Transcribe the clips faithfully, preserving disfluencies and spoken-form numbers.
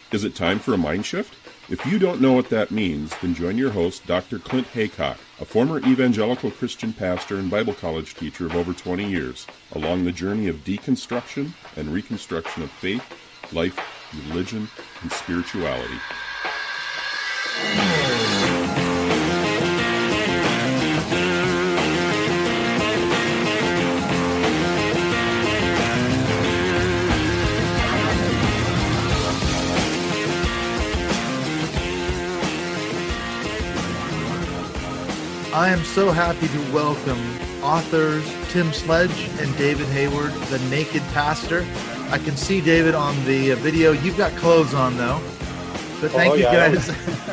Is it time for a mind shift? If you don't know what that means, then join your host, Doctor Clint Haycock, a former evangelical Christian pastor and Bible college teacher of over twenty years, along the journey of deconstruction and reconstruction of faith, life, religion, and spirituality. I am so happy to welcome authors Tim Sledge and David Hayward, the Naked Pastor. I can see David on the video. You've got clothes on though. But thank oh, you yeah, guys.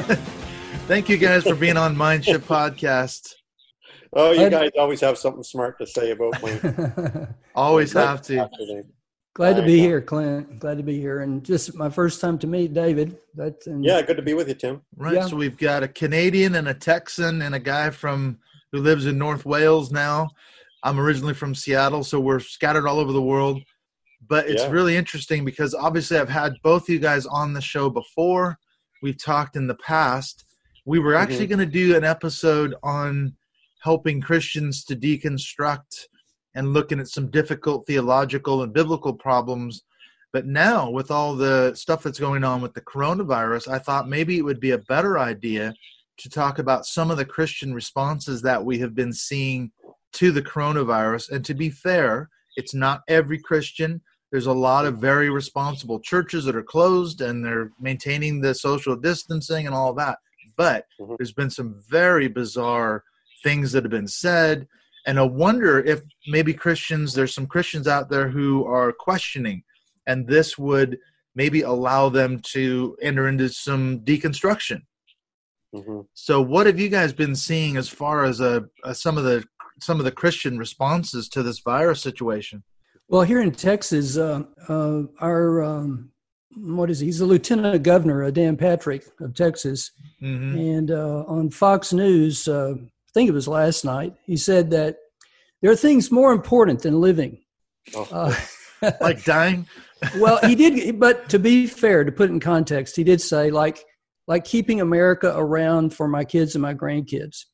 Thank you guys for being on Mindship Podcast. Oh, you guys always have something smart to say about me. Always have to. Glad to be here, Clint. Glad to be here. And just my first time to meet David. That's and, yeah, good to be with you, Tim. Right. Yeah. So we've got a Canadian and a Texan and a guy from who lives in North Wales now. I'm originally from Seattle, so we're scattered all over the world. But it's yeah. really interesting because obviously I've had both you guys on the show before. We've talked in the past. We were actually mm-hmm. going to do an episode on helping Christians to deconstruct and looking at some difficult theological and biblical problems. But now, with all the stuff that's going on with the coronavirus, I thought maybe it would be a better idea to talk about some of the Christian responses that we have been seeing to the coronavirus. And to be fair, it's not every Christian. There's a lot of very responsible churches that are closed and they're maintaining the social distancing and all that. But mm-hmm. there's been some very bizarre things that have been said. And I wonder if maybe Christians, there's some Christians out there who are questioning, and this would maybe allow them to enter into some deconstruction. Mm-hmm. So what have you guys been seeing as far as a, a, some of the some of the Christian responses to this virus situation? Well, here in Texas, uh, uh, our, um, what is he? He's the lieutenant governor, uh, Dan Patrick of Texas. Mm-hmm. And uh, on Fox News, uh, I think it was last night, he said that there are things more important than living. Oh. Uh, like dying? Well, he did, but to be fair, to put it in context, he did say like, like keeping America around for my kids and my grandkids.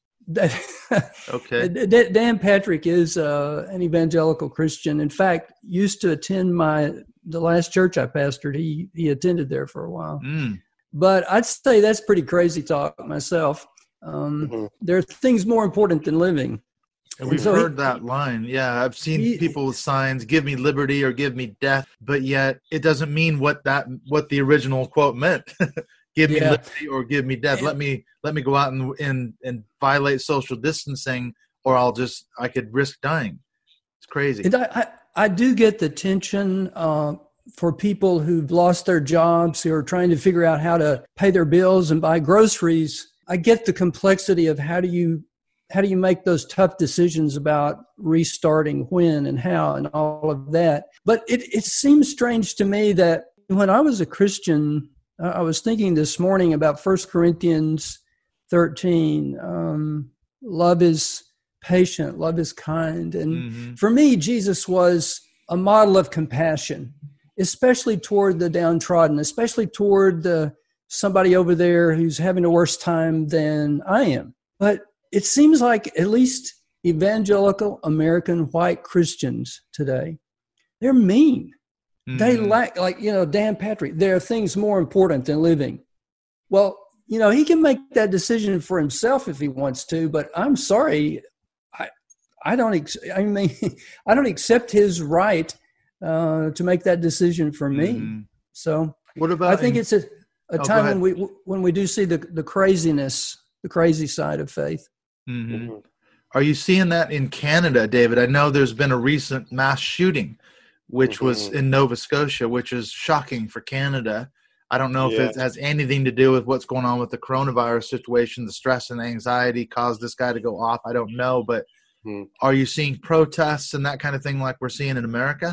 Okay. Dan Patrick is uh, an evangelical Christian. In fact, used to attend my the last church I pastored. He he attended there for a while. Mm. But I'd say that's pretty crazy talk myself. Um, mm-hmm. There are things more important than living. And we've so heard he, that line. Yeah, I've seen he, people with signs, give me liberty or give me death, but yet it doesn't mean what that what the original quote meant. Give me yeah. liberty or give me death. And, let me let me go out and, and and violate social distancing, or I'll just I could risk dying. It's crazy. And I, I, I do get the tension uh, for people who've lost their jobs, who are trying to figure out how to pay their bills and buy groceries. I get the complexity of how do you how do you make those tough decisions about restarting when and how and all of that. But it, it seems strange to me that when I was a Christian, I was thinking this morning about First Corinthians thirteen. Um, love is patient, love is kind. And mm-hmm. for me, Jesus was a model of compassion, especially toward the downtrodden, especially toward the somebody over there who's having a worse time than I am. But it seems like at least evangelical American white Christians today, they're mean. Mm-hmm. They lack, like, you know, Dan Patrick, there are things more important than living. Well, you know, he can make that decision for himself if he wants to, but I'm sorry, I I don't, ex- I mean, I don't accept his right uh, to make that decision for me. Mm-hmm. So what about, I think in, it's a, a oh, time when we, when we do see the, the craziness, the crazy side of faith. Mm-hmm. Mm-hmm. Are you seeing that in Canada, David? I know there's been a recent mass shooting, which mm-hmm. was in Nova Scotia, which is shocking for Canada. I don't know if yeah. it has anything to do with what's going on with the coronavirus situation. The stress and anxiety caused this guy to go off. I don't know, but mm-hmm. are you seeing protests and that kind of thing like we're seeing in America?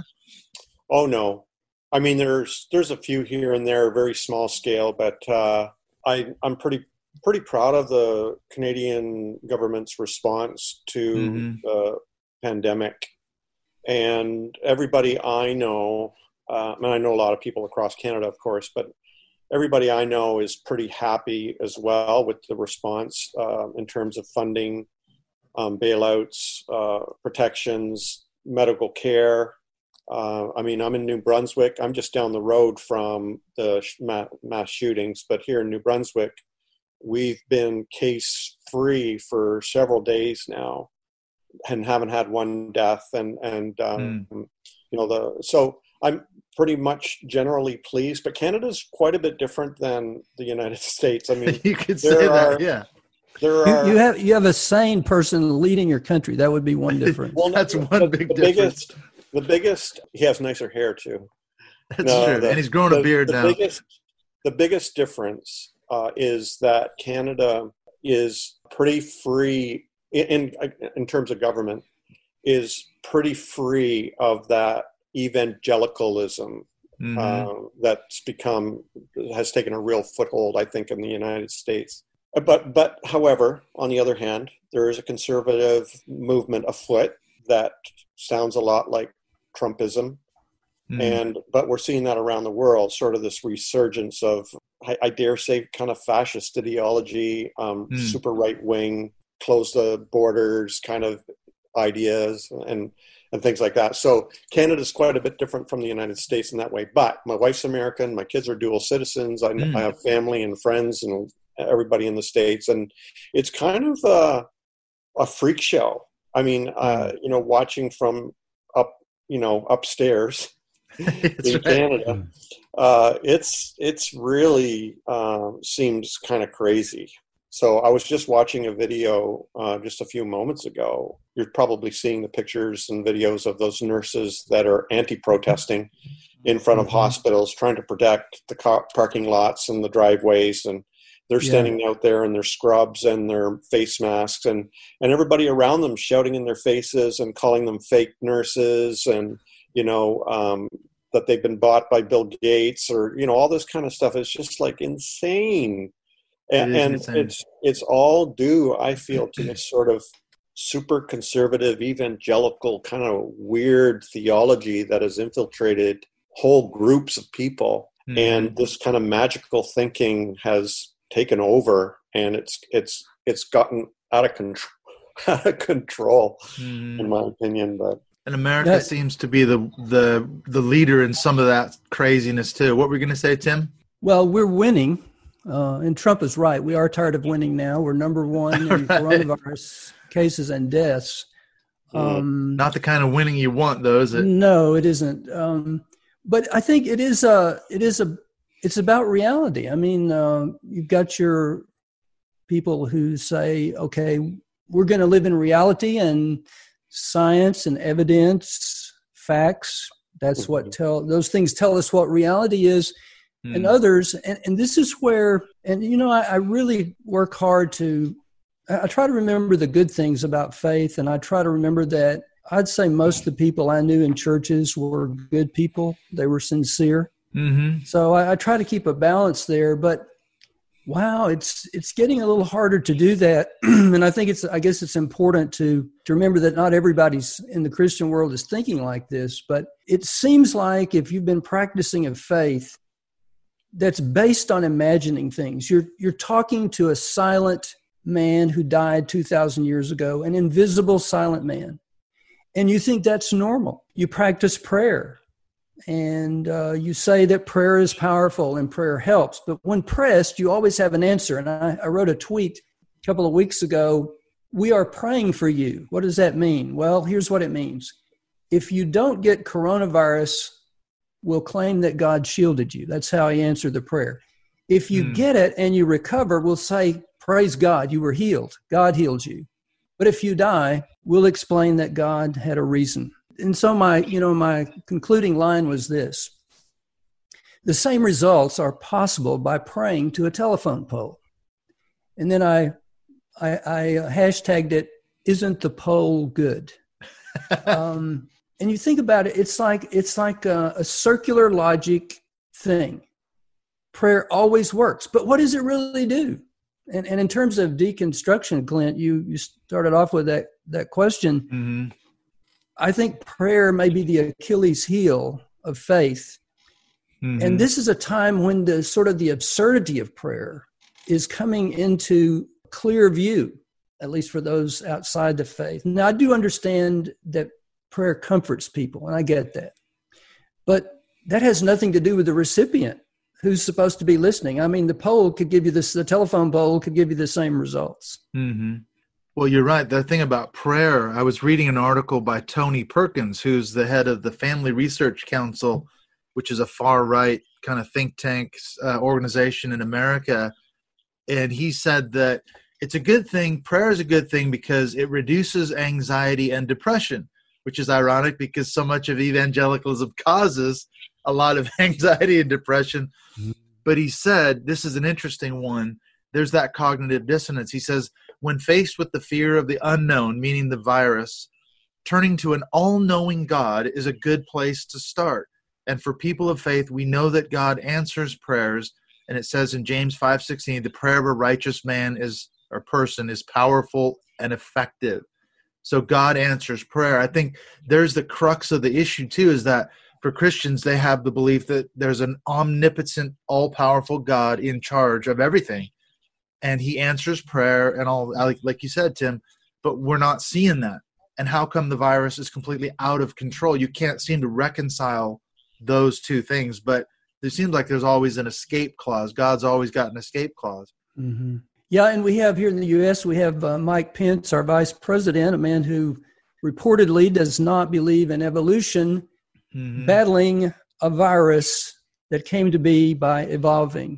Oh, no. I mean, there's there's a few here and there, very small scale, but uh, I, I'm pretty pretty proud of the Canadian government's response to mm-hmm. the pandemic. And everybody I know, uh, and I know a lot of people across Canada, of course, but everybody I know is pretty happy as well with the response uh, in terms of funding, um, bailouts, uh, protections, medical care. Uh, I mean, I'm in New Brunswick. I'm just down the road from the mass shootings, but here in New Brunswick, we've been case-free for several days now and haven't had one death. And, and um, mm. you know, the so I'm pretty much generally pleased, but Canada's quite a bit different than the United States. I mean, you could say that, are, yeah. There are, you, you have you have a sane person leading your country. That would be one difference. Well, that's the, one big the difference. Biggest, the biggest, he has nicer hair too. That's no, true, the, and he's growing the, a beard the now. Biggest, the biggest difference uh, is that Canada is pretty free in, in in terms of government, is pretty free of that evangelicalism mm-hmm. uh, that's become has taken a real foothold, I think, in the United States. But but however, on the other hand, there is a conservative movement afoot that sounds a lot like Trumpism. Mm. And but we're seeing that around the world, sort of this resurgence of, I, I dare say, kind of fascist ideology, um, mm. super right wing, close the borders kind of ideas and and things like that. So Canada's quite a bit different from the United States in that way. But my wife's American, my kids are dual citizens. I, mm. I have family and friends and everybody in the States, and it's kind of a, a freak show. I mean, uh, you know, watching from up, you know, upstairs in right. Canada, uh, it's it's really uh, seems kind of crazy. So I was just watching a video uh, just a few moments ago. You're probably seeing the pictures and videos of those nurses that are anti-protesting in front of mm-hmm. hospitals, trying to protect the car- parking lots and the driveways, and they're standing yeah. out there in their scrubs and their face masks, and, and everybody around them shouting in their faces and calling them fake nurses, and, you know, um, that they've been bought by Bill Gates, or, you know, all this kind of stuff. Is just like insane. And, it and insane. it's it's all due, I feel, to this sort of super conservative, evangelical kind of weird theology that has infiltrated whole groups of people. Mm-hmm. And this kind of magical thinking has taken over, and it's it's it's gotten out of control, out of control, mm. in my opinion. But and America that, seems to be the the the leader in some of that craziness too. What were you going to say, Tim? Well, we're winning, uh, and Trump is right. We are tired of winning now. We're number one in right. coronavirus cases and deaths. Um, Not the kind of winning you want, though, is it? No, it isn't. Um, but I think it is a it is a It's about reality. I mean, uh, you've got your people who say, okay, we're going to live in reality, and science and evidence, facts, that's mm-hmm. what tell, those things tell us what reality is. Mm. And others, and, and this is where, and you know, I, I really work hard to, I try to remember the good things about faith, and I try to remember that I'd say most of the people I knew in churches were good people. They were sincere. Mm-hmm. So I, I try to keep a balance there, but wow, it's it's getting a little harder to do that. And I think it's I guess it's important to to remember that not everybody's in the Christian world is thinking like this. But it seems like if you've been practicing a faith that's based on imagining things, you're you're talking to a silent man who died two thousand years ago, an invisible silent man, and you think that's normal. You practice prayer. And uh, you say that prayer is powerful and prayer helps. But when pressed, you always have an answer. And I, I wrote a tweet a couple of weeks ago, we are praying for you. What does that mean? Well, here's what it means. If you don't get coronavirus, we'll claim that God shielded you. That's how I answered the prayer. If you hmm. get it and you recover, we'll say, praise God, you were healed. God healed you. But if you die, we'll explain that God had a reason. And so my, you know, my concluding line was this. The same results are possible by praying to a telephone pole. And then I, I, I hashtagged it, isn't the pole good? um, and you think about it, it's like, it's like a, a circular logic thing. Prayer always works, but what does it really do? And, and in terms of deconstruction, Clint, you, you started off with that, that question. Mm-hmm. I think prayer may be the Achilles heel of faith. Mm-hmm. And this is a time when the sort of the absurdity of prayer is coming into clear view, at least for those outside the faith. Now, I do understand that prayer comforts people, and I get that. But that has nothing to do with the recipient who's supposed to be listening. I mean, the poll could give you this, the telephone poll could give you the same results. Mm-hmm. Well, you're right. The thing about prayer, I was reading an article by Tony Perkins, who's the head of the Family Research Council, which is a far-right kind of think tank uh, organization in America. And he said that it's a good thing, prayer is a good thing because it reduces anxiety and depression, which is ironic because so much of evangelicalism causes a lot of anxiety and depression. Mm-hmm. But he said, this is an interesting one, there's that cognitive dissonance. He says, when faced with the fear of the unknown, meaning the virus, turning to an all-knowing God is a good place to start. And for people of faith, we know that God answers prayers. And it says in James five sixteen, the prayer of a righteous man is or person is powerful and effective. So God answers prayer. I think there's the crux of the issue too, is that for Christians, they have the belief that there's an omnipotent, all-powerful God in charge of everything. And he answers prayer and all, like, like you said, Tim, but we're not seeing that. And how come the virus is completely out of control? You can't seem to reconcile those two things, but there seems like there's always an escape clause. God's always got an escape clause. Mm-hmm. Yeah, and we have here in the U S, we have uh, Mike Pence, our vice president, a man who reportedly does not believe in evolution, mm-hmm. battling a virus that came to be by evolving.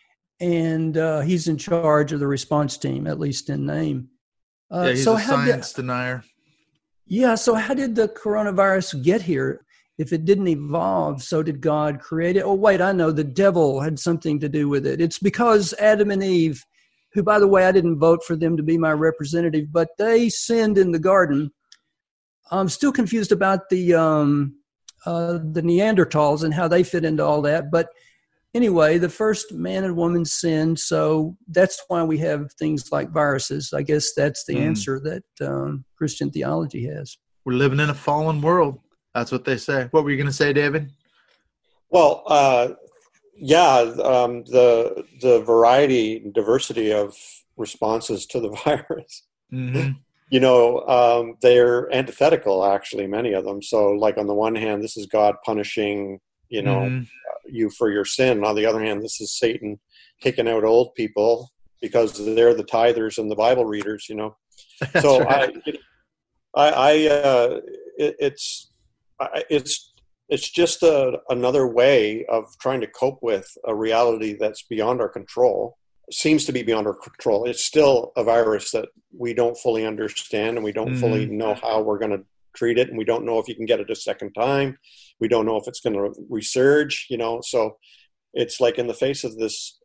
And uh, he's in charge of the response team, at least in name. Uh, yeah, he's so a science did, denier. Yeah, so how did the coronavirus get here? If it didn't evolve, so did God create it? Oh, wait, I know, the devil had something to do with it. It's because Adam and Eve, who, by the way, I didn't vote for them to be my representative, but they sinned in the garden. I'm still confused about the um, uh, the Neanderthals and how they fit into all that. But anyway, the first man and woman sinned, so that's why we have things like viruses. I guess that's the mm. answer that um, Christian theology has. We're living in a fallen world. That's what they say. What were you going to say, David? Well, uh, yeah, um, the the variety and diversity of responses to the virus, mm-hmm. you know, um, they're antithetical, actually, many of them. So, like, on the one hand, this is God punishing, you know, mm-hmm. you for your sin. On the other hand, this is Satan kicking out old people because they're the tithers and the Bible readers, you know. That's so right. I, I, I uh, it, it's, It's it's just a, another way of trying to cope with a reality that's beyond our control. It seems to be beyond our control. It's still a virus that we don't fully understand, and we don't mm-hmm. fully know how we're going to treat it, and we don't know if you can get it a second time. We don't know if it's going to resurge, you know. So it's like in the face of this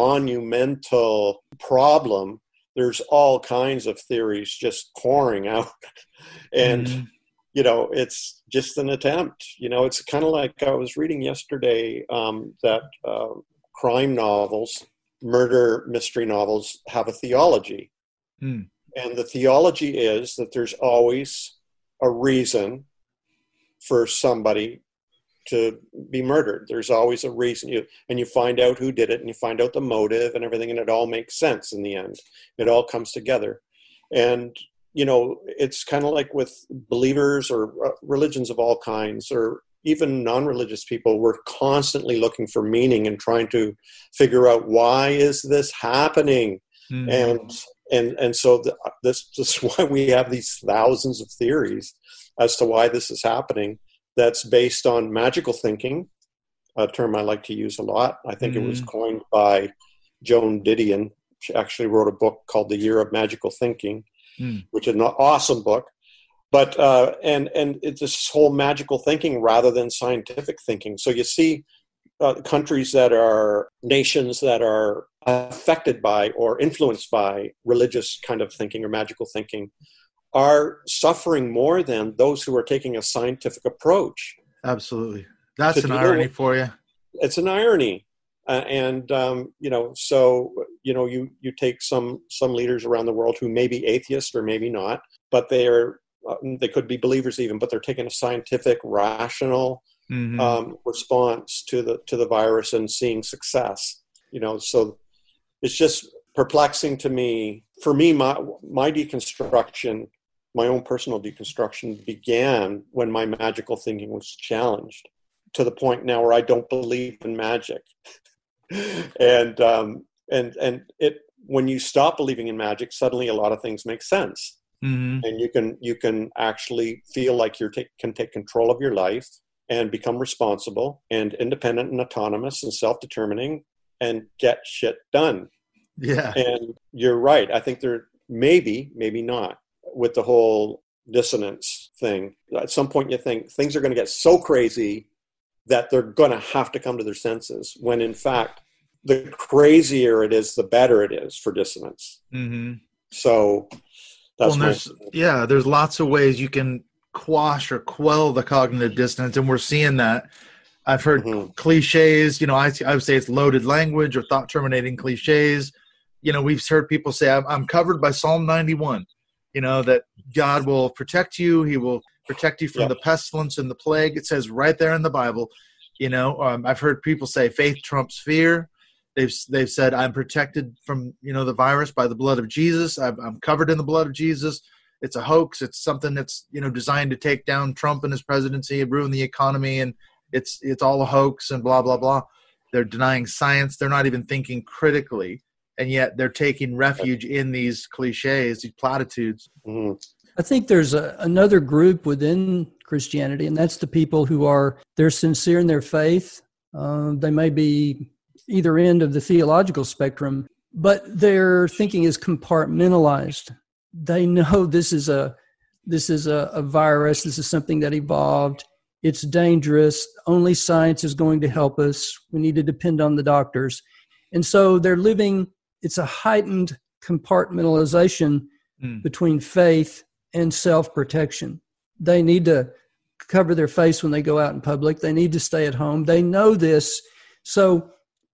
monumental problem, there's all kinds of theories just pouring out. and mm-hmm. You know, it's just an attempt. You know, it's kind of like I was reading yesterday um, that uh, crime novels, murder mystery novels, have a theology. Mm. And the theology is that there's always a reason for somebody to be murdered. There's always a reason. You, and you find out who did it, and you find out the motive and everything, and it all makes sense in the end. It all comes together. And you know, it's kind of like with believers or uh, religions of all kinds, or even non-religious people. We're constantly looking for meaning and trying to figure out, why is this happening? Mm-hmm. And and and so the, this, this is why we have these thousands of theories as to why this is happening. That's based on magical thinking, a term I like to use a lot. I think mm-hmm. it was coined by Joan Didion. She actually wrote a book called The Year of Magical Thinking. Mm. Which is an awesome book, but uh, and and it's this whole magical thinking rather than scientific thinking. So you see uh, countries that are nations that are affected by or influenced by religious kind of thinking or magical thinking are suffering more than those who are taking a scientific approach. Absolutely, that's an irony for you. It's an irony. Uh, and, um, you know, so, you know, you, you take some, some leaders around the world who may be atheists or maybe not, but they are, uh, they could be believers even, but they're taking a scientific, rational mm-hmm. um, response to the to the virus and seeing success. You know, so it's just perplexing to me. For me, my my deconstruction, my own personal deconstruction, began when my magical thinking was challenged to the point now where I don't believe in magic, and um, and and it. When you stop believing in magic, suddenly a lot of things make sense, mm-hmm. and you can you can actually feel like you can take control of your life and become responsible and independent and autonomous and self-determining and get shit done. Yeah, and you're right. I think there maybe maybe not with the whole dissonance thing. At some point, you think things are going to get so crazy that they're going to have to come to their senses. When in fact, the crazier it is, the better it is for dissonance. Mm-hmm. So, that's well, there's, yeah, there's lots of ways you can quash or quell the cognitive dissonance, and we're seeing that. I've heard mm-hmm. cliches, you know, I, I would say it's loaded language or thought-terminating cliches. You know, we've heard people say, I'm, I'm covered by Psalm ninety-one, you know, that God will protect you. He will protect you from yep. the pestilence and the plague. It says right there in the Bible. You know, um, I've heard people say faith trumps fear. They've they've said, I'm protected from, you know, the virus by the blood of Jesus. I'm, I'm covered in the blood of Jesus. It's a hoax. It's something that's, you know, designed to take down Trump and his presidency and ruin the economy. And it's it's all a hoax and blah, blah, blah. They're denying science. They're not even thinking critically. And yet they're taking refuge in these cliches, these platitudes. Mm-hmm. I think there's a, another group within Christianity, and that's the people who are, they're sincere in their faith. Uh, they may be either end of the theological spectrum, but their thinking is compartmentalized. They know this is a this is a, a virus. This is something that evolved. It's dangerous. Only science is going to help us. We need to depend on the doctors. And so they're living, it's a heightened compartmentalization mm. between faith and self-protection. They need to cover their face when they go out in public. They need to stay at home. They know this. So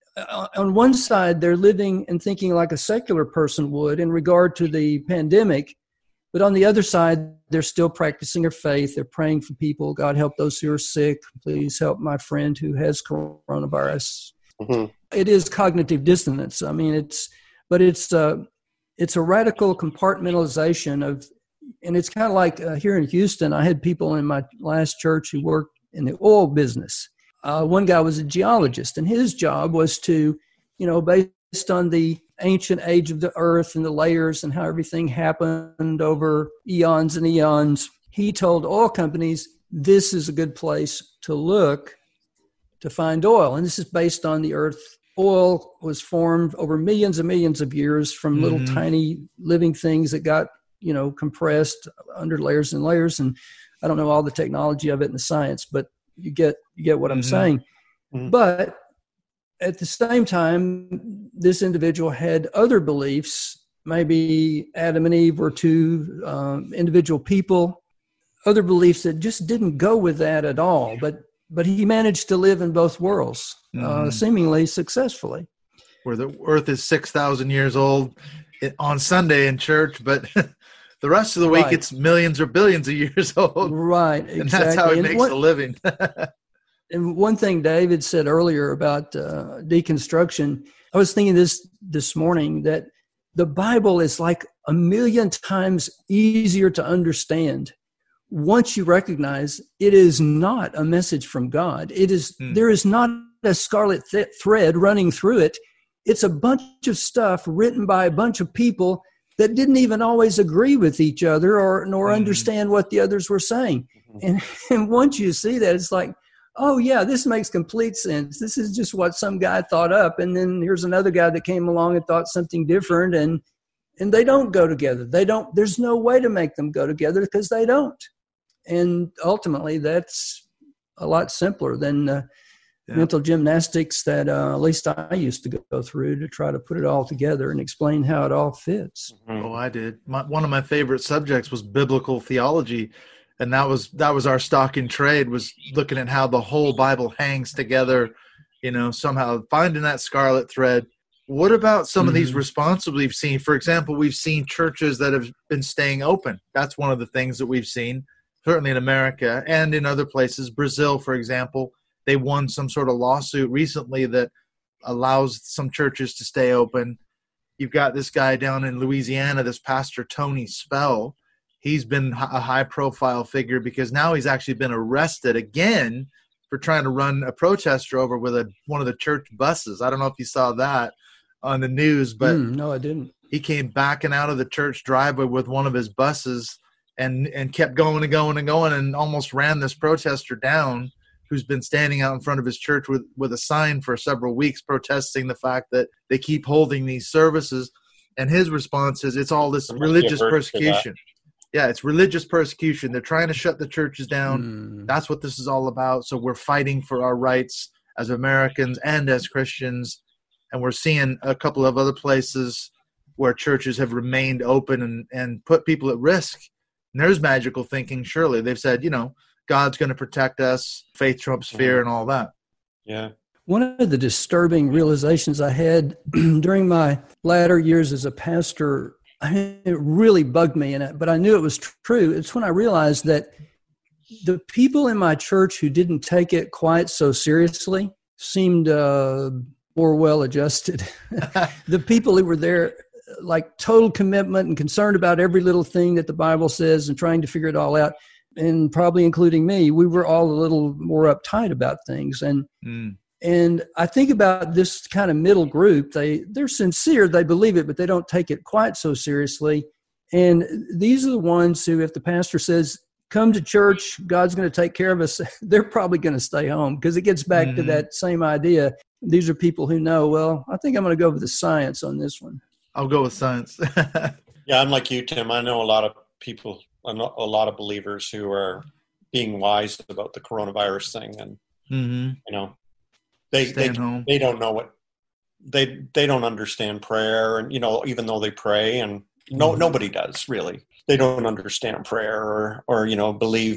on one side, they're living and thinking like a secular person would in regard to the pandemic. But on the other side, they're still practicing their faith. They're praying for people. God, help those who are sick. Please help my friend who has coronavirus. Mm-hmm. It is cognitive dissonance. I mean, it's, but it's, uh, it's a radical compartmentalization of, and it's kind of like uh, here in Houston, I had people in my last church who worked in the oil business. Uh, one guy was a geologist, and his job was to, you know, based on the ancient age of the earth and the layers and how everything happened over eons and eons, he told oil companies, this is a good place to look to find oil. And this is based on the earth. Oil was formed over millions and millions of years from mm-hmm. little tiny living things that got, you know, compressed under layers and layers. And I don't know all the technology of it and the science, but you get you get what I'm mm-hmm. saying. Mm-hmm. But at the same time, this individual had other beliefs. Maybe Adam and Eve were two um, individual people, other beliefs that just didn't go with that at all. But but he managed to live in both worlds, mm-hmm. uh, seemingly successfully. Where the earth is six thousand years old on Sunday in church, but the rest of the week, right. it's millions or billions of years old. Right, exactly. And that's how it and makes what, a living. And one thing David said earlier about uh, deconstruction, I was thinking this this morning, that the Bible is like a million times easier to understand once you recognize it is not a message from God. It is hmm. there is not a scarlet th- thread running through it. It's a bunch of stuff written by a bunch of people that didn't even always agree with each other or nor mm-hmm. understand what the others were saying. Mm-hmm. And, and once you see that, it's like, oh, yeah, this makes complete sense. This is just what some guy thought up. And then here's another guy that came along and thought something different. And and they don't go together. They don't. There's no way to make them go together because they don't. And ultimately, that's a lot simpler than uh, yeah. mental gymnastics that uh, at least I used to go through to try to put it all together and explain how it all fits. Oh, I did. My, one of my favorite subjects was biblical theology, and that was that was our stock in trade, was looking at how the whole Bible hangs together, you know, somehow finding that scarlet thread. What about some mm-hmm. of these responses we've seen? For example, we've seen churches that have been staying open. That's one of the things that we've seen. certainly in America and in other places. Brazil, for example, they won some sort of lawsuit recently that allows some churches to stay open. You've got this guy down in Louisiana, this pastor Tony Spell. He's been a high-profile figure because now he's actually been arrested again for trying to run a protester over with a one of the church buses. I don't know if you saw that on the news, but mm, no, I didn't. He came backing out of the church driveway with one of his buses and and kept going and going and going and almost ran this protester down who's been standing out in front of his church with, with a sign for several weeks protesting the fact that they keep holding these services. And his response is, it's all this religious persecution. Yeah, it's religious persecution. They're trying to shut the churches down. Mm. That's what this is all about. So we're fighting for our rights as Americans and as Christians. And we're seeing a couple of other places where churches have remained open and, and put people at risk. And there's magical thinking, surely. They've said, you know, God's going to protect us, faith trumps fear, and all that. Yeah. One of the disturbing realizations I had during my latter years as a pastor, I mean, it really bugged me, and but I knew it was true. It's when I realized that the people in my church who didn't take it quite so seriously seemed uh, more well-adjusted. The people who were there, like total commitment and concerned about every little thing that the Bible says and trying to figure it all out, and probably including me, we were all a little more uptight about things. And mm. and I think about this kind of middle group. They, they're sincere, they believe it, but they don't take it quite so seriously. And these are the ones who, if the pastor says, come to church, God's going to take care of us, they're probably going to stay home, because it gets back mm. to that same idea. These are people who know, well, I think I'm going to go with the science on this one. I'll go with science. Yeah, I'm like you, Tim. I know a lot of people, a lot of believers who are being wise about the coronavirus thing, and mm-hmm. you know, they they, they don't know what they they don't understand prayer, and you know, even though they pray, and no mm-hmm. nobody does really. They don't understand prayer, or or you know, believe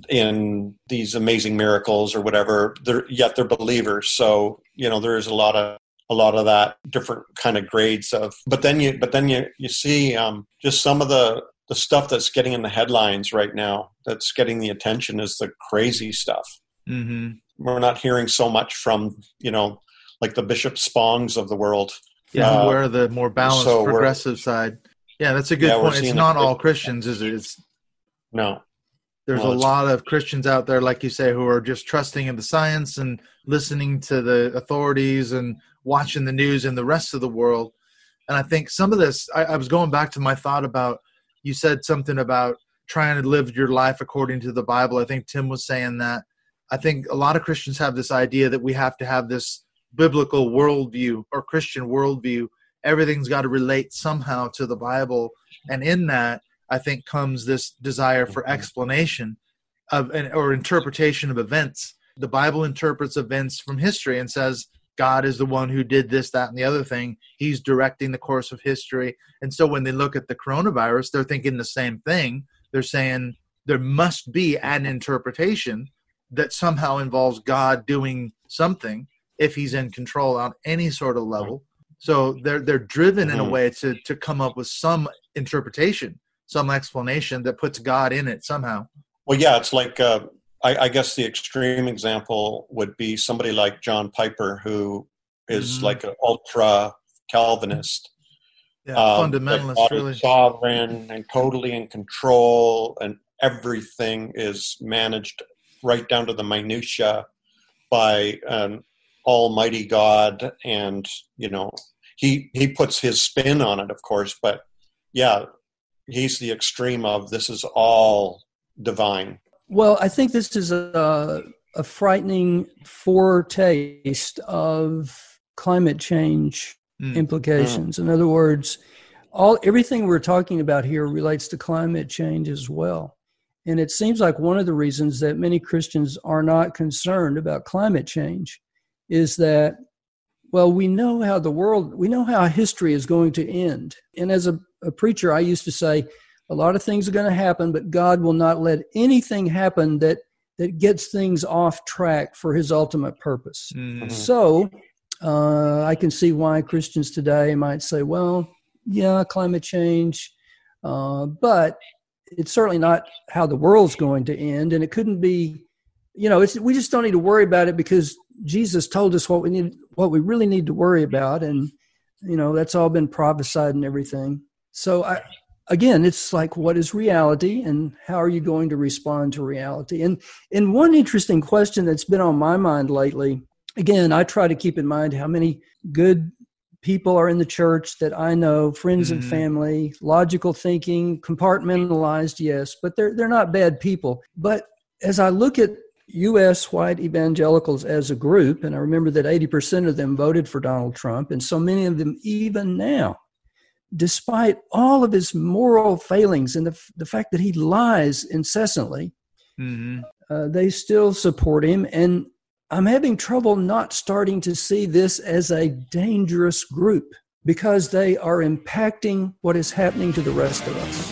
in these amazing miracles or whatever. They're yet they're believers. So you know, there is a lot of a lot of that different kind of grades of. But then you but then you you see um, just some of the. The stuff that's getting in the headlines right now, that's getting the attention, is the crazy stuff. Mm-hmm. We're not hearing so much from, you know, like the Bishop Spongs of the world. Yeah, uh, we're the more balanced, so progressive side. Yeah, that's a good yeah, point. It's not all Christians, is it? It's, no. There's no, a lot of Christians out there, like you say, who are just trusting in the science and listening to the authorities and watching the news in the rest of the world. And I think some of this, I, I was going back to my thought about, you said something about trying to live your life according to the Bible. I think Tim was saying that. I think a lot of Christians have this idea that we have to have this biblical worldview or Christian worldview. Everything's got to relate somehow to the Bible. And in that, I think, comes this desire for explanation of or interpretation of events. The Bible interprets events from history and says, God is the one who did this, that, and the other thing. He's directing the course of history. And so when they look at the coronavirus, they're thinking the same thing. They're saying there must be an interpretation that somehow involves God doing something if he's in control on any sort of level. So they're they're driven in a way to to come up with some interpretation, some explanation that puts God in it somehow. Well, yeah, it's like... Uh... I, I guess the extreme example would be somebody like John Piper, who is mm-hmm. like an ultra Calvinist, yeah, um, fundamentalist, really sovereign and totally in control, and everything is managed right down to the minutia by an almighty God. And you know, he he puts his spin on it, of course, but yeah, he's the extreme of this is all divine. Well, I think this is a, a frightening foretaste of climate change mm. implications. Mm. In other words, all everything we're talking about here relates to climate change as well. And it seems like one of the reasons that many Christians are not concerned about climate change is that, well, we know how the world, we know how history is going to end. And as a, a preacher, I used to say, a lot of things are going to happen, but God will not let anything happen that, that gets things off track for his ultimate purpose. Mm-hmm. So uh, I can see why Christians today might say, well, yeah, climate change, uh, but it's certainly not how the world's going to end, and it couldn't be, you know, it's, we just don't need to worry about it because Jesus told us what we need, what we really need to worry about. And, you know, that's all been prophesied and everything. So I, again, it's like, what is reality and how are you going to respond to reality? And, and one interesting question that's been on my mind lately, again, I try to keep in mind how many good people are in the church that I know, friends mm-hmm. and family, logical thinking, compartmentalized, yes, but they're they're not bad people. But as I look at U S white evangelicals as a group, and I remember that eighty percent of them voted for Donald Trump, and so many of them even now, despite all of his moral failings and the, the fact that he lies incessantly, mm-hmm. uh, they still support him. And I'm having trouble not starting to see this as a dangerous group because they are impacting what is happening to the rest of us.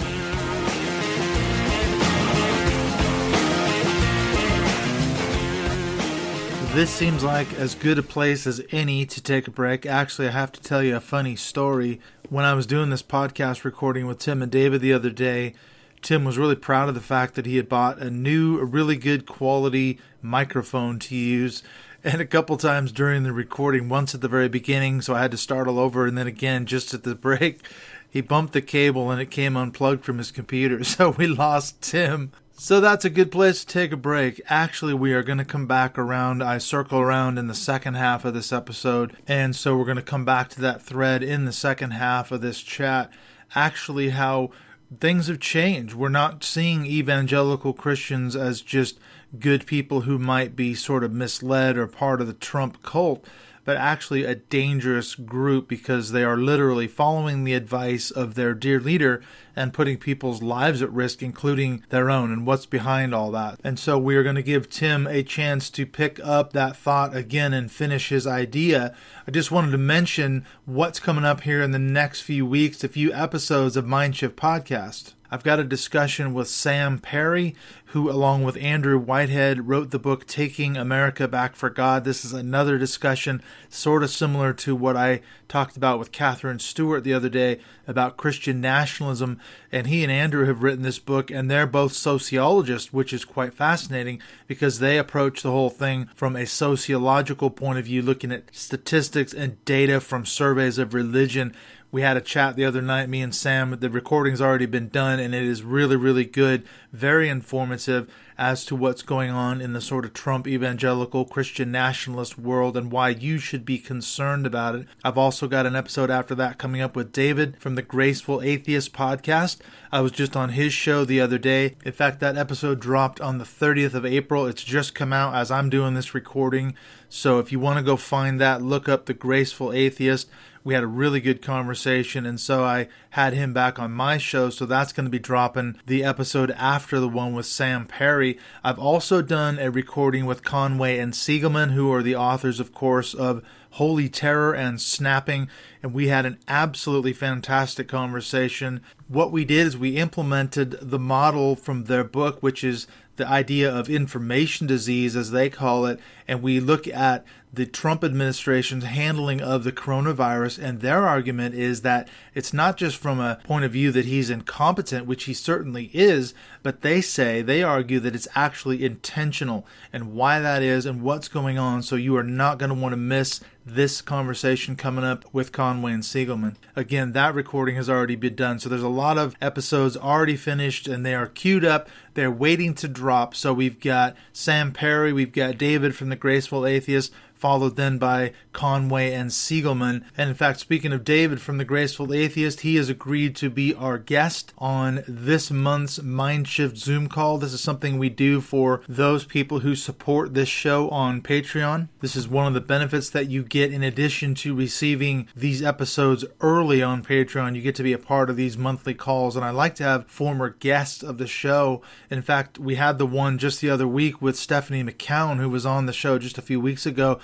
This seems like as good a place as any to take a break. Actually, I have to tell you a funny story. When I was doing this podcast recording with Tim and David the other day, Tim was really proud of the fact that he had bought a new, a really good quality microphone to use. And a couple times during the recording, once at the very beginning, so I had to start all over, and then again just at the break, he bumped the cable and it came unplugged from his computer. So we lost Tim. So that's a good place to take a break. Actually, we are going to come back around. I circle around in the second half of this episode. And so we're going to come back to that thread in the second half of this chat. Actually, how things have changed. We're not seeing evangelical Christians as just good people who might be sort of misled or part of the Trump cult, but actually a dangerous group because they are literally following the advice of their dear leader and putting people's lives at risk, including their own, and what's behind all that. And so we are going to give Tim a chance to pick up that thought again and finish his idea. I just wanted to mention what's coming up here in the next few weeks, a few episodes of Mindshift Podcast. I've got a discussion with Sam Perry, who, along with Andrew Whitehead, wrote the book Taking America Back for God. This is another discussion sort of similar to what I talked about with Catherine Stewart the other day about Christian nationalism. And he and Andrew have written this book, and they're both sociologists, which is quite fascinating because they approach the whole thing from a sociological point of view, looking at statistics and data from surveys of religion. We had a chat the other night, me and Sam. The recording's already been done, and it is really, really good, very informative as to what's going on in the sort of Trump evangelical Christian nationalist world and why you should be concerned about it. I've also got an episode after that coming up with David from the Graceful Atheist podcast. I was just on his show the other day. In fact, that episode dropped on the thirtieth of April. It's just come out as I'm doing this recording. So if you want to go find that, look up the Graceful Atheist. We had a really good conversation, and so I had him back on my show, so that's going to be dropping the episode after the one with Sam Perry. I've also done a recording with Conway and Siegelman, who are the authors, of course, of Holy Terror and Snapping, and we had an absolutely fantastic conversation. What we did is we implemented the model from their book, which is the idea of information disease, as they call it, and we look at the Trump administration's handling of the coronavirus, and their argument is that it's not just from a point of view that he's incompetent, which he certainly is, but they say, they argue that it's actually intentional, and why that is and what's going on, so you are not going to want to miss this conversation coming up with Conway and Siegelman. Again, that recording has already been done, so there's a lot of episodes already finished, and they are queued up. They're waiting to drop, so we've got Sam Perry, we've got David from the Graceful Atheist, followed then by Conway and Siegelman. And in fact, speaking of David from the Graceful Atheist, he has agreed to be our guest on this month's Mindshift Zoom call. This is something we do for those people who support this show on Patreon. This is one of the benefits that you get in addition to receiving these episodes early on Patreon. You get to be a part of these monthly calls, and I like to have former guests of the show. In fact, we had the one just the other week with Stephanie McCown, who was on the show just a few weeks ago.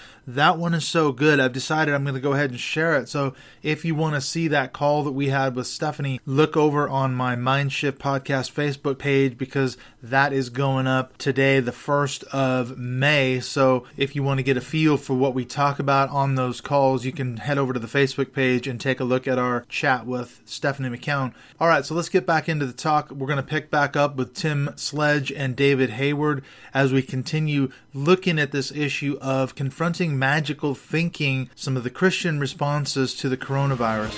that one is so good. I've decided I'm going to go ahead and share it. So if you want to see that call that we had with Stephanie, look over on my Mindshift Podcast Facebook page, because that is going up today, the first of May. So if you want to get a feel for what we talk about on those calls, you can head over to the Facebook page and take a look at our chat with Stephanie McCown. All right, so let's get back into the talk. We're going to pick back up with Tim Sledge and David Hayward as we continue looking at this issue of confronting magical thinking, some of the Christian responses to the coronavirus.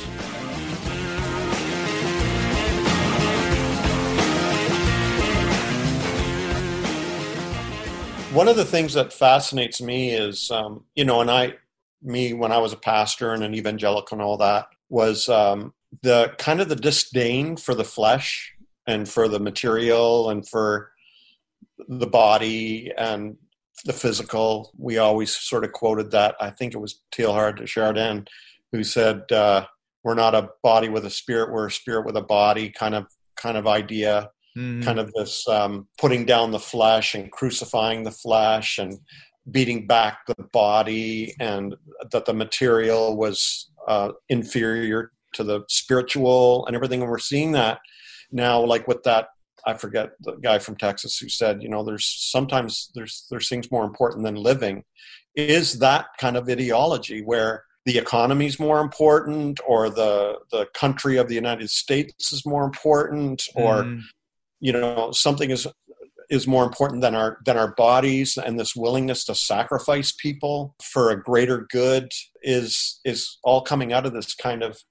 One of the things that fascinates me is, um, you know, and I, me, when I was a pastor and an evangelical and all that, was um, the kind of the disdain for the flesh and for the material and for the body and the physical. We always sort of quoted that. I think it was Teilhard de Chardin who said, uh, we're not a body with a spirit, we're a spirit with a body kind of kind of idea. Mm-hmm. Kind of this um, putting down the flesh and crucifying the flesh and beating back the body, and that the material was uh, inferior to the spiritual and everything. And we're seeing that now, like with that, I forget the guy from Texas who said, you know, there's sometimes there's there's things more important than living. Is that kind of ideology where the economy is more important, or the the country of the United States is more important, or mm. you know, something is is more important than our than our bodies, and this willingness to sacrifice people for a greater good is is all coming out of this kind of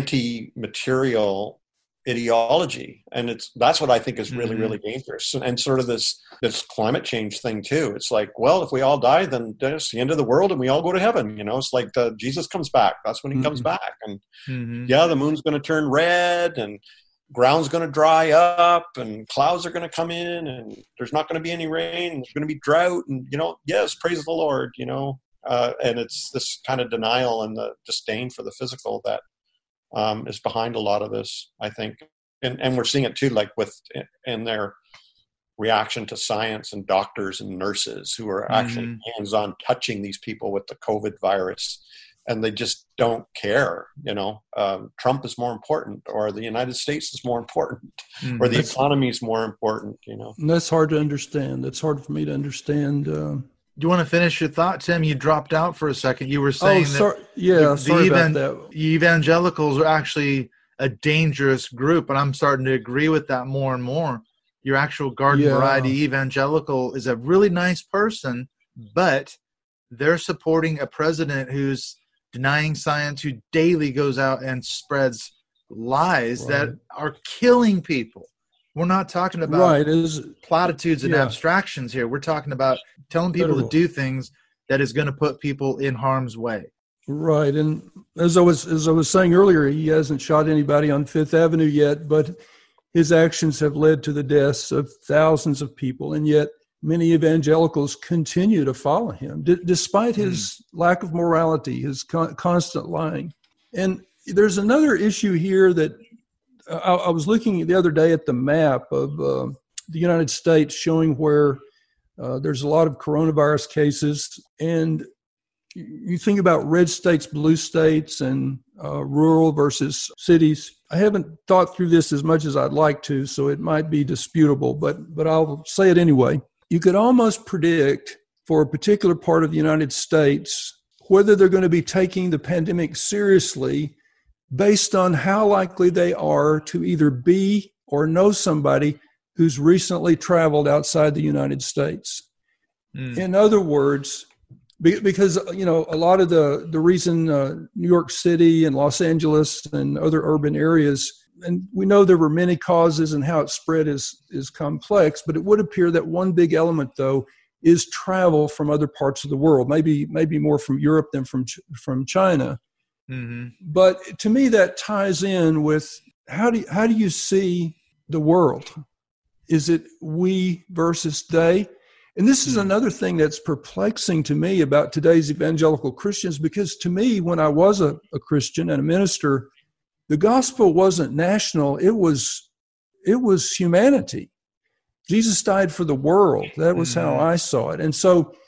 anti-material ideology. And it's that's what I think is really, mm-hmm. really dangerous. And, and sort of this this climate change thing too. It's like, well, if we all die, then it's the end of the world and we all go to heaven. You know, it's like the, Jesus comes back. That's when he mm-hmm. comes back. And mm-hmm. yeah, the moon's going to turn red and ground's going to dry up and clouds are going to come in and there's not going to be any rain. There's going to be drought. And, you know, yes, praise the Lord, you know. Uh, and it's this kind of denial and the disdain for the physical that Um, is behind a lot of this, I think. And and we're seeing it too, like with in their reaction to science and doctors and nurses who are actually mm-hmm. hands-on touching these people with the COVID virus, and they just don't care, you know. Um, Trump is more important, or the United States is more important, mm-hmm. or the that's, economy is more important, you know. And that's hard to understand. That's hard for me to understand. Uh, Do you want to finish your thought, Tim? You dropped out for a second. You were saying oh, sorry. that yeah, the, sorry the about that. evangelicals are actually a dangerous group, and I'm starting to agree with that more and more. Your actual garden yeah. variety evangelical is a really nice person, but they're supporting a president who's denying science, who daily goes out and spreads lies right. that are killing people. We're not talking about right. Is, platitudes and yeah. abstractions here. We're talking about telling people Literal. to do things that is going to put people in harm's way. Right. And as I was as I was saying earlier, he hasn't shot anybody on Fifth Avenue yet, but his actions have led to the deaths of thousands of people. And yet many evangelicals continue to follow him, d- despite his mm. lack of morality, his con- constant lying. And there's another issue here that I, I was looking the other day at the map of uh, the United States, showing where uh, there's a lot of coronavirus cases. And you think about red states, blue states, and uh, rural versus cities. I haven't thought through this as much as I'd like to, so it might be disputable, but but I'll say it anyway. You could almost predict for a particular part of the United States whether they're going to be taking the pandemic seriously based on how likely they are to either be or know somebody who's recently traveled outside the United States. Mm. In other words, because, you know, a lot of the, the reason uh, New York City and Los Angeles and other urban areas, and we know there were many causes and how it spread is, is complex, but it would appear that one big element, though, is travel from other parts of the world, maybe maybe more from Europe than from from China. Mm-hmm. But to me, that ties in with how do you, how do you see the world? Is it we versus they? And this is another thing that's perplexing to me about today's evangelical Christians, because to me, when I was a, a Christian and a minister, the gospel wasn't national. It was, it was humanity. Jesus died for the world. That was mm-hmm. how I saw it. And so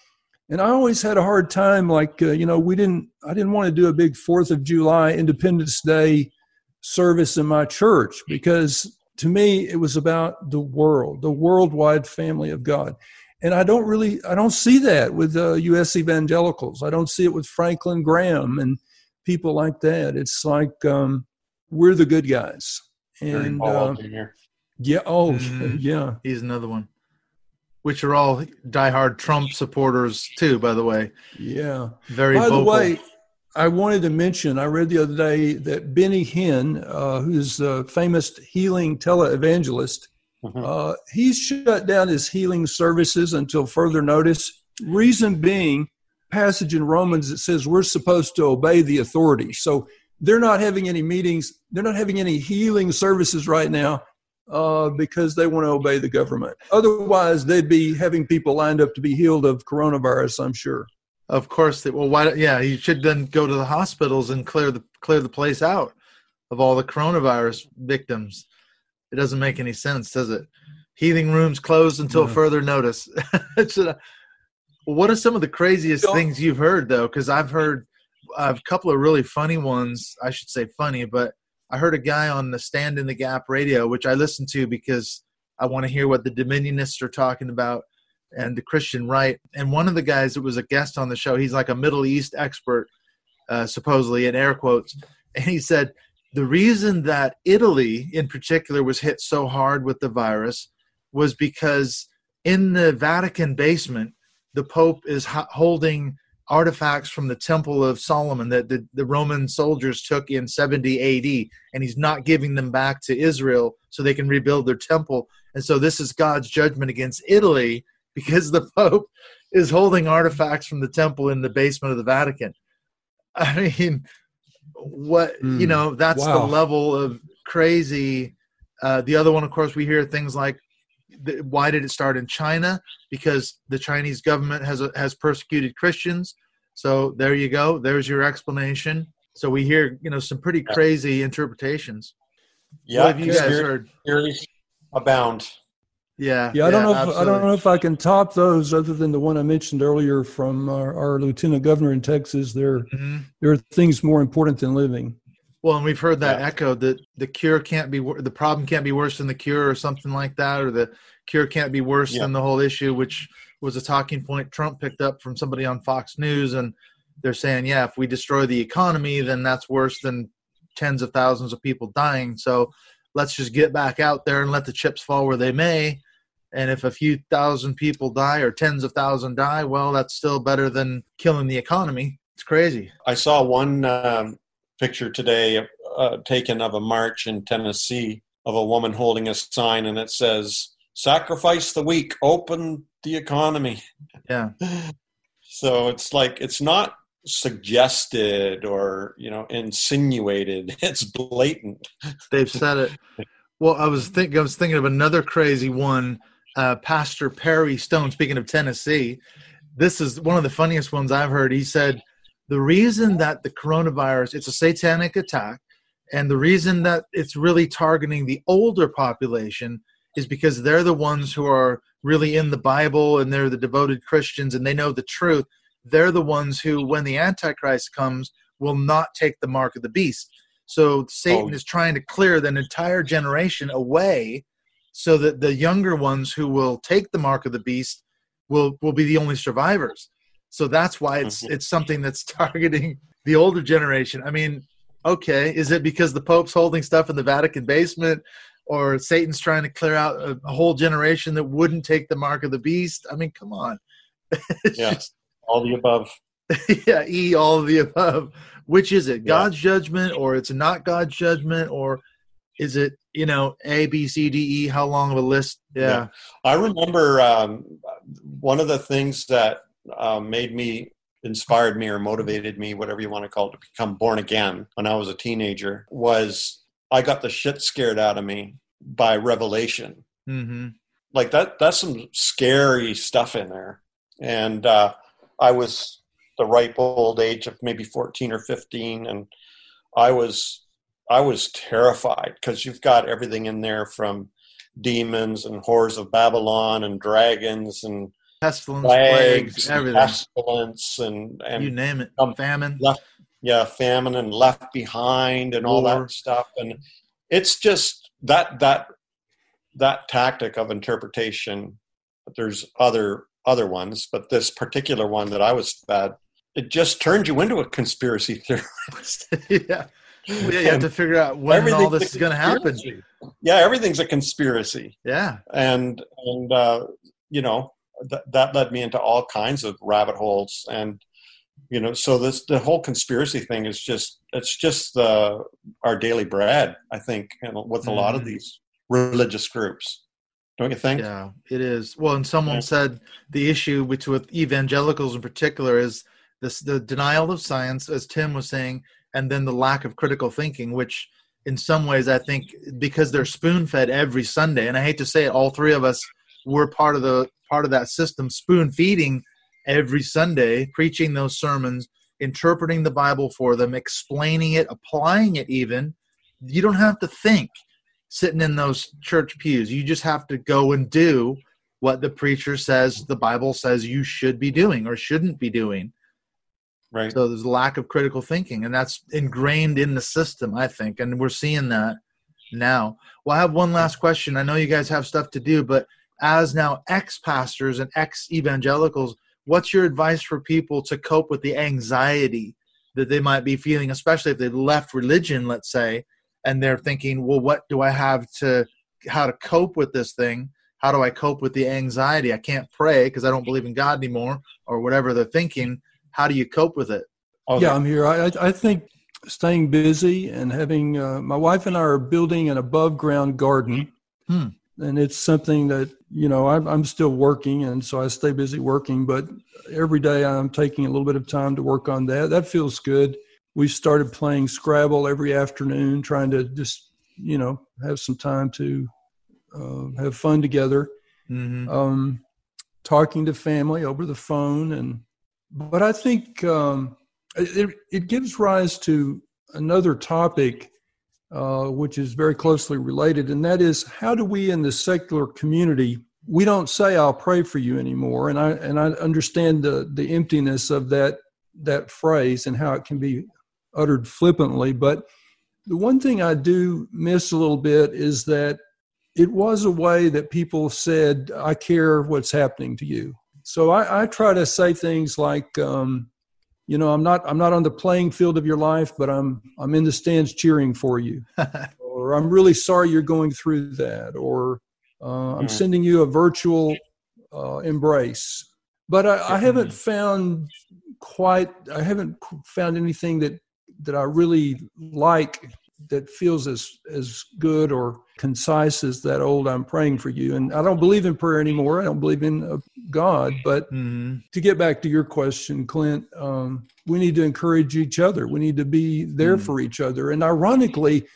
And I always had a hard time, like, uh, you know, we didn't, I didn't want to do a big fourth of July Independence Day service in my church, because to me, it was about the world, the worldwide family of God. And I don't really, I don't see that with uh, U S evangelicals. I don't see it with Franklin Graham and people like that. It's like, um, we're the good guys. And uh, yeah, oh, mm-hmm. yeah. He's another one. Which are all diehard Trump supporters too, by the way. Yeah. Very By vocal. the way, I wanted to mention, I read the other day that Benny Hinn, uh, who's a famous healing televangelist, mm-hmm. uh, he's shut down his healing services until further notice. Reason being, passage in Romans that says we're supposed to obey the authorities. So they're not having any meetings. They're not having any healing services right now. Uh, because they want to obey the government. Otherwise, they'd be having people lined up to be healed of coronavirus, I'm sure. Of course. They, well, why? Yeah, you should then go to the hospitals and clear the clear the place out of all the coronavirus victims. It doesn't make any sense, does it? Healing rooms closed until no. further notice. It's a, what are some of the craziest things you've heard, though? Because I've heard uh, a couple of really funny ones. I should say funny, but I heard a guy on the Stand in the Gap radio, which I listen to because I want to hear what the Dominionists are talking about and the Christian right. And one of the guys that was a guest on the show, he's like a Middle East expert, uh, supposedly, in air quotes. And he said the reason that Italy in particular was hit so hard with the virus was because in the Vatican basement, the Pope is ho- holding artifacts from the Temple of Solomon that the, the Roman soldiers took in seventy A D, and he's not giving them back to Israel so they can rebuild their temple. And so this is God's judgment against Italy because the Pope is holding artifacts from the temple in the basement of the Vatican. I mean, what, mm, you know, that's wow. the level of crazy. Uh, the other one, of course, we hear things like, why did it start in China? Because the Chinese government has has persecuted Christians. So there you go. There's your explanation. So we hear, you know, some pretty crazy interpretations. Yeah, what have you guys heard? Theories abound. Yeah, yeah. I don't yeah, know. If, I don't know if I can top those, other than the one I mentioned earlier from our, our lieutenant governor in Texas. There, mm-hmm. there are things more important than living. Well, and we've heard that yeah. echoed that the cure can't be the problem can't be worse than the cure, or something like that, or the cure can't be worse yeah. than the whole issue, which was a talking point Trump picked up from somebody on Fox News, and they're saying, yeah, if we destroy the economy, then that's worse than tens of thousands of people dying. So let's just get back out there and let the chips fall where they may. And if a few thousand people die or tens of thousands die, well, that's still better than killing the economy. It's crazy. I saw one um, picture today uh, taken of a march in Tennessee of a woman holding a sign, and it says, "Sacrifice the weak, open the economy." Yeah. So it's like, it's not suggested or, you know, insinuated. It's blatant. They've said it. Well, I was thinking, I was thinking of another crazy one. Uh, Pastor Perry Stone, speaking of Tennessee, this is one of the funniest ones I've heard. He said, the reason that the coronavirus, it's a satanic attack, and the reason that it's really targeting the older population is because they're the ones who are really in the Bible, and they're the devoted Christians, and they know the truth. They're the ones who, when the Antichrist comes, will not take the mark of the beast. So Satan oh. is trying to clear that entire generation away so that the younger ones who will take the mark of the beast will, will be the only survivors. So that's why it's mm-hmm. it's something that's targeting the older generation. I mean, okay, is it because the Pope's holding stuff in the Vatican basement, or Satan's trying to clear out a, a whole generation that wouldn't take the mark of the beast? I mean, come on. It's yeah, just, all the above. yeah, E, all of the above. Which is it? God's yeah. judgment, or it's not God's judgment, or is it, you know, A, B, C, D, E? How long of a list? Yeah. yeah. I remember um, one of the things that um, made me, inspired me or motivated me, whatever you want to call it, to become born again when I was a teenager was I got the shit scared out of me by Revelation. Mm-hmm. Like that, that's some scary stuff in there. And uh, I was the ripe old age of maybe fourteen or fifteen. And I was, I was terrified because you've got everything in there from demons and whores of Babylon and dragons and pestilence, plagues, plagues, everything, pestilence, and and you name it, um, famine, left, yeah, famine and left behind, and all War. that stuff. And it's just that that that tactic of interpretation. But there's other other ones, but this particular one that I was fed, it just turned you into a conspiracy theorist. yeah. Yeah, you have to figure out when all this is going to happen. Yeah, everything's a conspiracy. Yeah, and and uh, you know th- that led me into all kinds of rabbit holes, and you know, so this the whole conspiracy thing is just it's just the our daily bread, I think, and with a mm. lot of these religious groups, don't you think? Yeah, it is. Well, and someone yeah. said the issue with, with evangelicals in particular is this the denial of science, as Tim was saying. And then the lack of critical thinking, which in some ways I think because they're spoon-fed every Sunday, and I hate to say it, all three of us were part of the part of that system, spoon-feeding every Sunday, preaching those sermons, interpreting the Bible for them, explaining it, applying it even. You don't have to think sitting in those church pews. You just have to go and do what the preacher says the Bible says you should be doing or shouldn't be doing. Right. So there's a lack of critical thinking, and that's ingrained in the system, I think, and we're seeing that now. Well, I have one last question. I know you guys have stuff to do, but as now ex-pastors and ex-evangelicals, what's your advice for people to cope with the anxiety that they might be feeling, especially if they left religion, let's say, and they're thinking, well, what do I have to, how to cope with this thing? How do I cope with the anxiety? I can't pray because I don't believe in God anymore, or whatever they're thinking. How do you cope with it? Okay. Yeah, I'm here. I, I think staying busy and having uh, my wife and I are building an above ground garden. Hmm. And it's something that, you know, I'm, I'm still working. And so I stay busy working. But every day I'm taking a little bit of time to work on that. That feels good. We started playing Scrabble every afternoon, trying to just, you know, have some time to uh, have fun together. Mm-hmm. Um, talking to family over the phone and But I think um, it, it gives rise to another topic, uh, which is very closely related, and that is how do we in the secular community, we don't say I'll pray for you anymore, and I and I understand the, the emptiness of that that phrase and how it can be uttered flippantly, but the one thing I do miss a little bit is that it was a way that people said, I care what's happening to you. So I, I try to say things like, um, you know, I'm not I'm not on the playing field of your life, but I'm I'm in the stands cheering for you, or I'm really sorry you're going through that, or uh, I'm sending you a virtual uh, embrace. But I, I haven't found quite I haven't found anything that that I really like that feels as as good or concise as that old I'm praying for you. And I don't believe in prayer anymore. I don't believe in uh, God. But mm-hmm. to get back to your question, Clint, um, we need to encourage each other. We need to be there mm-hmm. for each other. And ironically,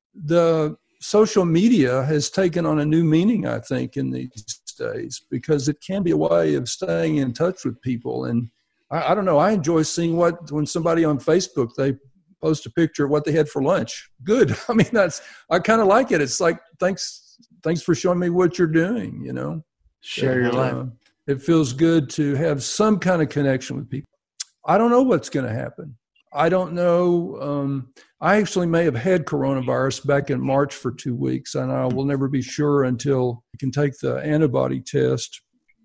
the social media has taken on a new meaning, I think, in these days, because it can be a way of staying in touch with people. And I, I don't know, I enjoy seeing what when somebody on Facebook, they post a picture of what they had for lunch. Good. I mean, that's, I kind of like it. It's like, thanks, thanks for showing me what you're doing, you know, share your uh, life. It feels good to have some kind of connection with people. I don't know what's going to happen. I don't know. Um, I actually may have had coronavirus back in March for two weeks, and I will never be sure until you can take the antibody test.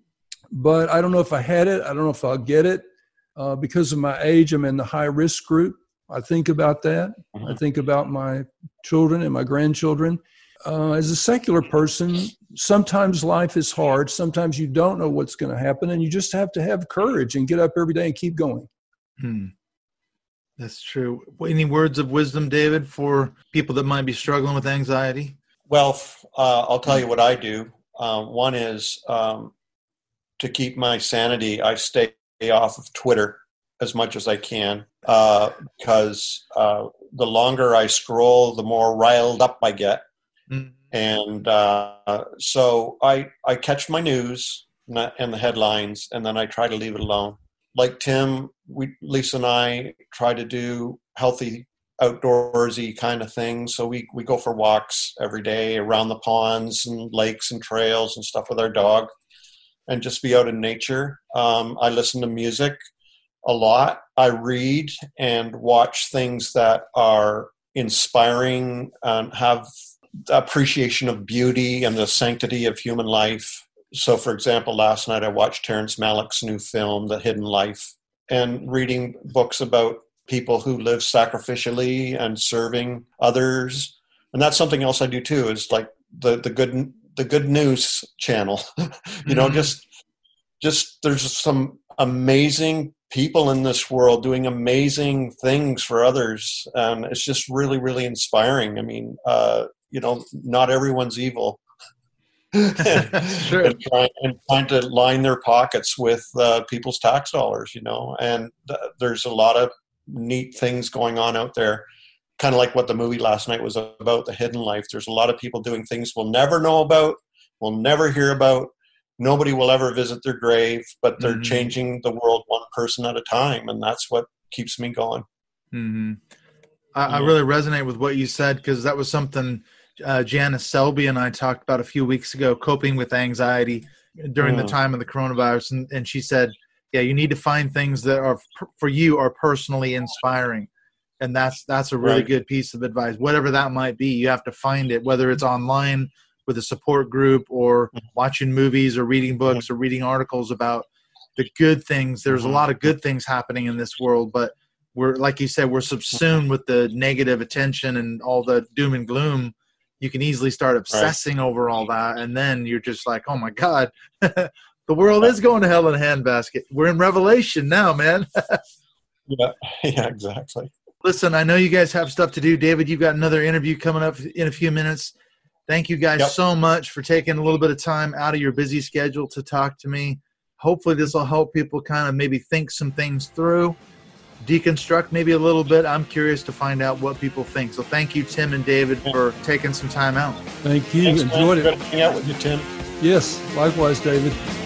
But I don't know if I had it. I don't know if I'll get it. Uh, because of my age, I'm in the high risk group. I think about that. Mm-hmm. I think about my children and my grandchildren. Uh, as a secular person, sometimes life is hard. Sometimes you don't know what's going to happen, and you just have to have courage and get up every day and keep going. Hmm. That's true. Any words of wisdom, David, for people that might be struggling with anxiety? Well, uh, I'll tell you what I do. Uh, one is um, to keep my sanity, I stay off of Twitter as much as I can, uh, because uh, the longer I scroll, the more riled up I get. Mm. And uh, so I I catch my news and the headlines, and then I try to leave it alone. Like Tim, we Lisa and I try to do healthy, outdoorsy kind of things. So we, we go for walks every day around the ponds and lakes and trails and stuff with our dog. and just be out in nature. Um, I listen to music a lot. I read and watch things that are inspiring and have appreciation of beauty and the sanctity of human life. So, for example, last night I watched Terrence Malick's new film, The Hidden Life, and reading books about people who live sacrificially and serving others. And that's something else I do too, is like the, the good the good news channel. you mm-hmm. know, just just there's some amazing people in this world doing amazing things for others. And it's just really, really inspiring. I mean, uh, you know, not everyone's evil. Sure. and, trying, and trying to line their pockets with uh, people's tax dollars, you know, and th- there's a lot of neat things going on out there, kind of like what the movie last night was about, The Hidden Life. There's a lot of people doing things we'll never know about, we'll never hear about, nobody will ever visit their grave, but they're mm-hmm. changing the world one person at a time, and that's what keeps me going. Mm-hmm. I, I really resonate with what you said, because that was something Uh, Janice Selby and I talked about a few weeks ago, coping with anxiety during mm. the time of the coronavirus. And, and she said, yeah, you need to find things that are for you are personally inspiring. And that's, that's a really right. good piece of advice, whatever that might be. You have to find it, whether it's online with a support group or watching movies or reading books or reading articles about the good things. There's a lot of good things happening in this world, but we're, like you said, we're subsumed with the negative attention and all the doom and gloom. You can easily start obsessing right. over all that, and then you're just like, oh, my God, the world is going to hell in a handbasket. We're in Revelation now, man. yeah, yeah, exactly. Listen, I know you guys have stuff to do. David, you've got another interview coming up in a few minutes. Thank you guys yep. so much for taking a little bit of time out of your busy schedule to talk to me. Hopefully this will help people kind of maybe think some things through, deconstruct maybe a little bit. I'm curious to find out what people think. So thank you, Tim and David, for taking some time out. Thank you. Thanks, Enjoyed man. it. Good hanging out with you, Tim. Yes, likewise, David.